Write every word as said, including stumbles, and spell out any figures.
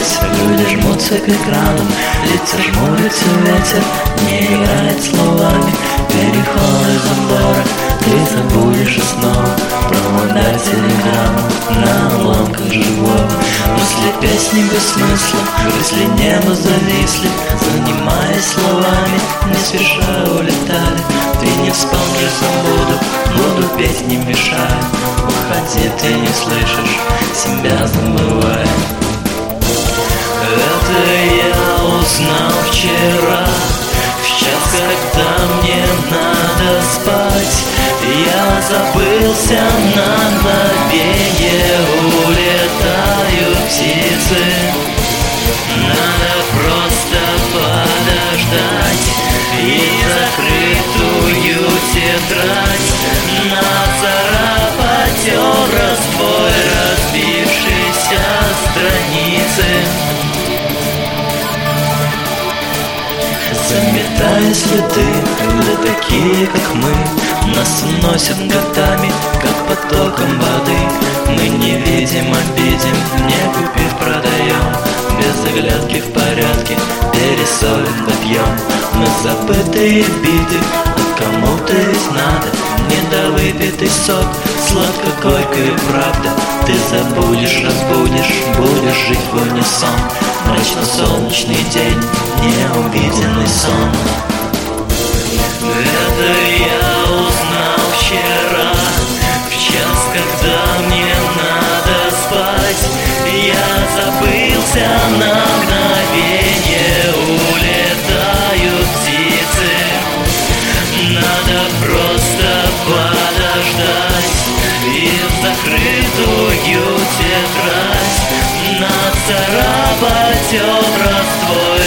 здесь люди жмутся к экранам, лица жмурятся, ветер не играет словами. Переходы забора, ты забудешь и снова провода телеграмму на обломках живого. После песни без смысла, мысли неба зависли, занимаясь словами, не спеша улетали. Ты не вспомнишь, забуду, буду петь не мешая. Уходи, ты не слышишь, себя забывая. Это я узнал вчера, в час, когда мне надо спать. Я забылся на мгновенье, улетают птицы. Надо просто подождать и закрытую тетрадь нацарапать разбой разбившейся страницы. Заметая следы, когда такие, как мы, нас уносят годами, как потоком воды. Мы не видим, обидим, не купив, продаем, без оглядки в порядке, пересолим, допьем. Мы забытые биты, а кому-то ведь надо недовыпитый сок, сладко-горькая правда. Ты забудешь, разбудишь, будешь жить в унисон. Мрачно-солнечный день, неувиденный сон. Это я узнал вчера, в час, когда мне надо спать. Я забылся на мгновенье, улетают птицы. Надо просто подождать и в закрытую тетрадь нацарапать образ твой